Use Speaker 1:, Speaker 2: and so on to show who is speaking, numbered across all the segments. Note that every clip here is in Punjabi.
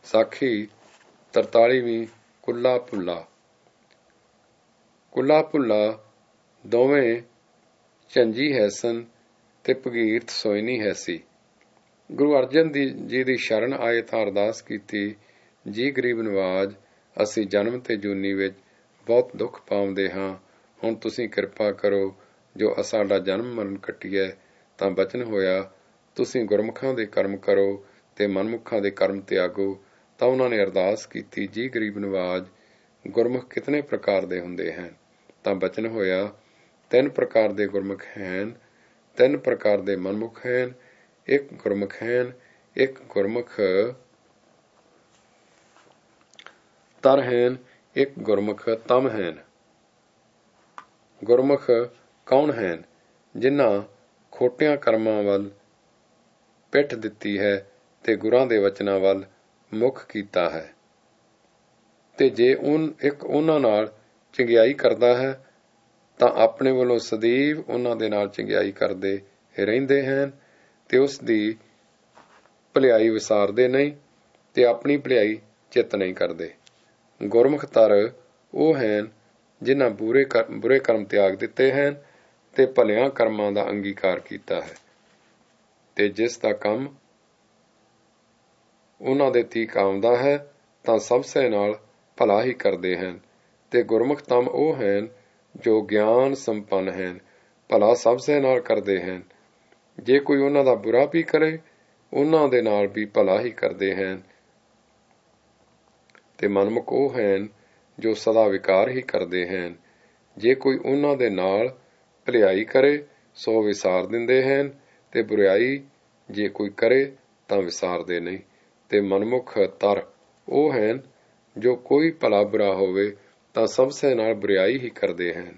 Speaker 1: ਸਾਖੀ 43ਵੀਂ ਕੁੱਲਾ ਭੁੱਲਾ। ਕੁੱਲਾ ਭੁੱਲਾ ਦੋਵੇਂ ਝੰਜੀ ਹੈਸਨ ਤੇ ਭਗੀਰਥ ਸੋਇਨੀ ਹੈਸੀ। ਗੁਰੂ ਅਰਜਨ ਜੀ ਦੀ ਸ਼ਰਨ ਆਏ ਤਾਂ ਅਰਦਾਸ ਕੀਤੀ, ਜੀ ਗਰੀਬ ਨਵਾਜ, ਅਸੀਂ ਜਨਮ ਤੇ ਜੂਨੀ ਵਿੱਚ ਬਹੁਤ ਦੁੱਖ ਪਾਉਂਦੇ ਹਾਂ। ਹੁਣ ਤੁਸੀਂ ਕਿਰਪਾ ਕਰੋ, ਜੋ ਸਾਡਾ ਜਨਮ ਮਰਨ ਕੱਟੀਐ। ਤਾਂ ਬਚਨ ਹੋਇਆ, ਤੁਸੀਂ ਗੁਰਮੁਖਾਂ ਦੇ ਕਰਮ ਕਰੋ ਤੇ ਮਨਮੁਖਾਂ ਦੇ ਕਰਮ ਤਿਆਗੋ। ਤਾਂ ਉਹਨਾਂ ਨੇ ਅਰਦਾਸ ਕੀਤੀ, ਜੀ ਗਰੀਬ ਨਵਾਜ, ਗੁਰਮੁਖ ਕਿਤਨੇ ਪ੍ਰਕਾਰ ਦੇ ਹੁੰਦੇ ਹਨ? ਤਾਂ ਬਚਨ ਹੋਇਆ, 3 ਪ੍ਰਕਾਰ ਦੇ ਗੁਰਮੁਖ ਹਨ, 3 ਪ੍ਰਕਾਰ ਦੇ ਮਨਮੁਖ ਹਨ, ਇੱਕ ਗੁਰਮੁਖ ਹਨ, ਇੱਕ ਗੁਰਮੁਖ ਤਰ ਹਨ, ਇੱਕ ਗੁਰਮੁਖ ਤਮ ਹਨ। ਗੁਰਮੁਖ ਕੌਣ ਹਨ? ਜਿਨ੍ਹਾਂ ਖੋਟਿਆਂ ਕਰਮਾਂ ਵੱਲ ਪਿੱਠ ਦਿੱਤੀ ਹੈ ਤੇ ਗੁਰਾਂ ਦੇ ਵਚਨਾਂ ਵੱਲ ਮੁੱਖ ਕੀਤਾ ਹੈ। ਤੇ ਜੇ ਇੱਕ ਉਹਨਾਂ ਨਾਲ ਚੰਗਿਆਈ ਕਰਦਾ ਹੈ ਤਾਂ ਆਪਣੇ ਵੱਲੋਂ ਸਦੀਵ ਉਹਨਾਂ ਦੇ ਨਾਲ ਚੰਗਿਆਈ ਕਰਦੇ ਰਹਿੰਦੇ ਹਨ ਤੇ ਉਸ ਦੀ ਭਲਾਈ ਵਿਸਾਰਦੇ ਨਹੀਂ ਤੇ ਆਪਣੀ ਭਲਾਈ ਚਿੱਤ ਨਹੀਂ ਕਰਦੇ। ਗੁਰਮੁਖ ਤਰ ਉਹ ਹਨ ਜਿਨ੍ਹਾਂ ਬੁਰੇ ਕਰਮ ਤਿਆਗ ਦਿੱਤੇ ਹਨ ਤੇ ਭਲਿਆਂ ਕਰਮਾਂ ਦਾ ਅੰਗੀਕਾਰ ਕੀਤਾ ਹੈ ਤੇ ਜਿਸ ਦਾ ਕੰਮ ਉਹਨਾਂ ਦੇ ਠੀਕ ਆਉਂਦਾ ਹੈ ਤਾਂ ਸਭ ਸੇ ਨਾਲ ਭਲਾ ਹੀ ਕਰਦੇ ਹਨ। ਤੇ ਗੁਰਮੁਖ ਤਮ ਉਹ ਹਨ ਜੋ ਗਿਆਨ ਸੰਪੰਨ ਹਨ, ਭਲਾ ਸਭ ਸੇ ਨਾਲ ਕਰਦੇ ਹਨ। ਜੇ ਕੋਈ ਉਹਨਾਂ ਦਾ ਬੁਰਾ ਵੀ ਕਰੇ, ਉਹਨਾਂ ਦੇ ਨਾਲ ਵੀ ਭਲਾ ਹੀ ਕਰਦੇ ਹਨ। ਤੇ ਮਨਮੁਖ ਉਹ ਹਨ ਜੋ ਸਦਾ ਵਿਕਾਰ ਹੀ ਕਰਦੇ ਹਨ। ਜੇ ਕੋਈ ਉਹਨਾਂ ਦੇ ਨਾਲ ਭਲਾਈ ਕਰੇ ਸੋ ਵਿਸਾਰ ਦਿੰਦੇ ਹਨ ਤੇ ਬੁਰਾਈ ਜੇ ਕੋਈ ਕਰੇ ਤਾਂ ਵਿਸਾਰਦੇ ਨਹੀਂ। ਤੇ ਮਨਮੁਖ ਤਰ ਉਹ ਹਨ ਜੋ ਕੋਈ ਭਲਾ ਬੁਰਾ ਹੋਵੇ ਤਾਂ ਸਭ ਸੇ ਨਾਲ ਬੁਰਾਈ ਹੀ ਕਰਦੇ ਹਨ।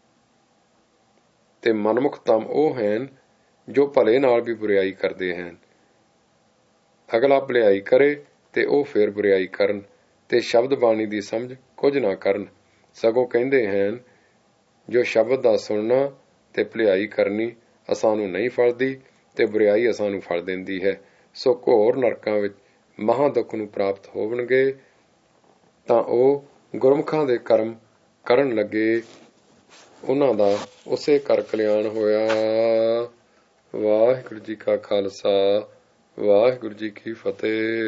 Speaker 1: ਤੇ ਮਨਮੁਖ ਤਮ ਉਹ ਹਨ ਜੋ ਭਲੇ ਨਾਲ ਵੀ ਬੁਰਾਈ ਕਰਦੇ ਹਨ। ਅਗਲਾ ਭਲਾਈ ਕਰੇ ਤੇ ਉਹ ਫਿਰ ਬੁਰਾਈ ਕਰਨ ਤੇ ਸ਼ਬਦ ਬਾਣੀ ਦੀ ਸਮਝ ਕੁਝ ਨਾ ਕਰਨ, ਸਗੋਂ ਕਹਿੰਦੇ ਹਨ, ਜੋ ਸ਼ਬਦ ਦਾ ਸੁਣਨਾ ਤੇ ਭਲਾਈ ਕਰਨੀ ਅਸਾਨੂੰ ਨਹੀਂ ਫਲਦੀ ਤੇ ਬੁਰਾਈ ਅਸਾਨੂੰ ਫਲ ਦਿੰਦੀ ਹੈ। ਸੋ ਘੋਰ ਨਰਕਾਂ ਵਿੱਚ ਮਹਾਂ ਦੁੱਖ ਨੂੰ ਪ੍ਰਾਪਤ ਹੋਵਣਗੇ। ਤਾਂ ਉਹ ਗੁਰਮੁਖਾਂ ਦੇ ਕਰਮ ਕਰਨ ਲੱਗੇ, ਉਹਨਾਂ ਦਾ ਉਸੇ ਕਰ ਕਲਿਆਣ ਹੋਇਆ। ਵਾਹਿਗੁਰੂ ਜੀ ਕਾ ਖਾਲਸਾ, ਵਾਹਿਗੁਰੂ ਜੀ ਕੀ ਫਤਿਹ।